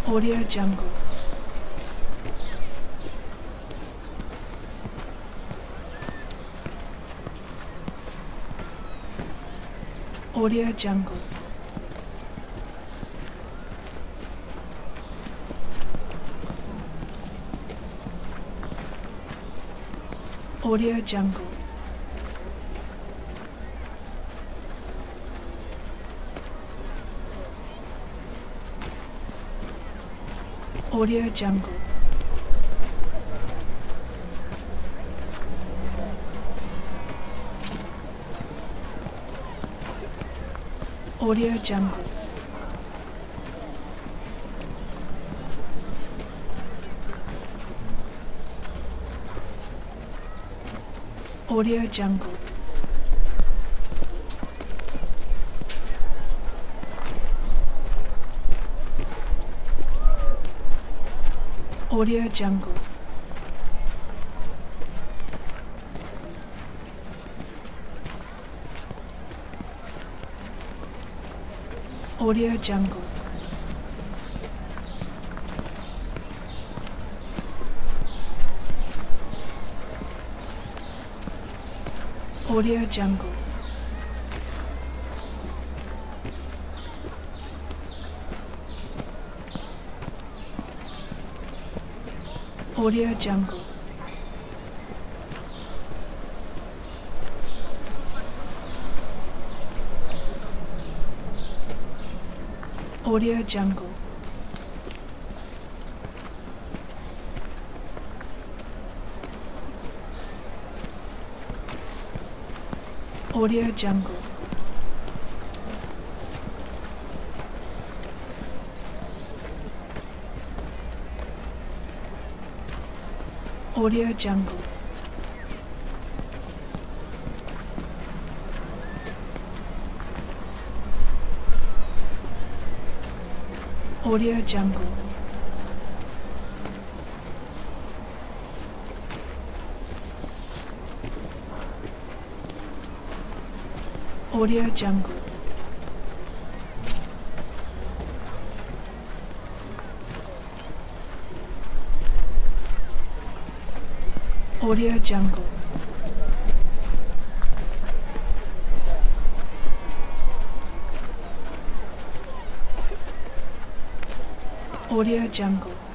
Audio Jungle. Audio Jungle. Audio Jungle. Audio Jungle. Audio Jungle. Audio Jungle. Audio Jungle. Audio Jungle. Audio Jungle. Audio Jungle. Audio Jungle. Audio Jungle. Audio Jungle. Audio Jungle. Audio Jungle. Audio Jungle. Audio Jungle.